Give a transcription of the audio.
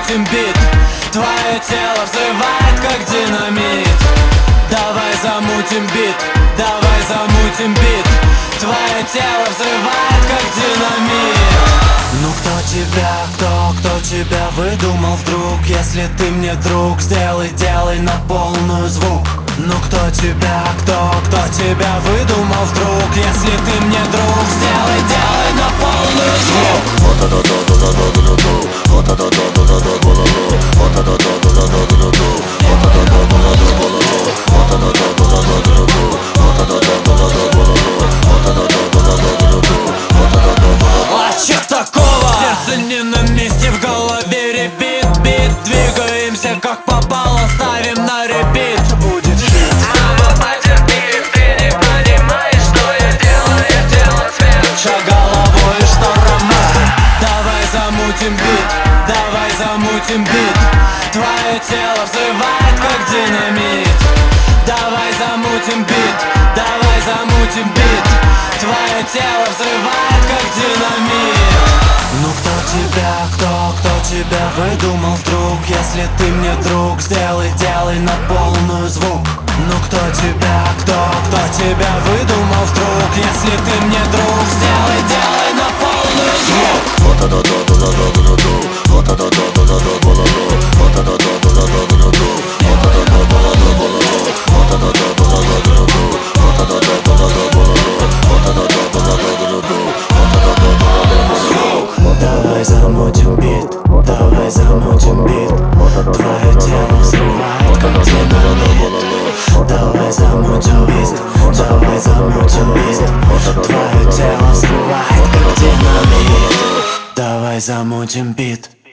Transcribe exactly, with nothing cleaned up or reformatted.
замутим бит. Твое тело взрывает, как динамит. Давай замутим бит, давай замутим бит. Твое тело взрывает, как динамит. Ну кто тебя, кто, кто тебя выдумал вдруг? Если ты мне друг, сделай, делай на полную звук. Ну кто тебя, кто, кто тебя выдумал вдруг? Если ты мне друг, сделай, делай на полную звук. Вот это да да да да да да да. Вот это да да да да да да да. Вот это да да да да да да да. Вот это да да да да да да да. Вот это да да да да да да да. Вот это да да да да да да да. Вот это да да да да да да. Вот это да да да. А чё такого? Сердце не на месте, в голове репит, бит. Двигаемся как попало, ставим на репит. Будет хит. Мама, потерпи, ты не понимаешь, что я делаю, я делаю цвет. Шаг головой, что роман. Давай замутим бит, давай замутим бит. Твое тело взрывает, как динамит. Давай замутим бит, давай замутим бит. Твое тело взрывает, как динамит. Ну кто тебя, кто, кто тебя выдумал вдруг? Если ты мне друг, сделай, делай на полную звук. Ну кто тебя, кто, кто тебя выдумал вдруг? Если ты мне друг, сделай, делай на полную звук. Вот это да да да да да да. Вот это да да да да да да. Вот это да да да да да да. Вот это да да да да да да. Вот это да да да да да да. Вот это да да да да да да. Вот это да да да да да да. Вот это да да да да да. Давай замутим бит, давай замутим бит. Твое тело взрывает, как динамит. Давай замутим бит, давай замутим бит. Твое тело взрывает, как динамит. Давай замутим бит.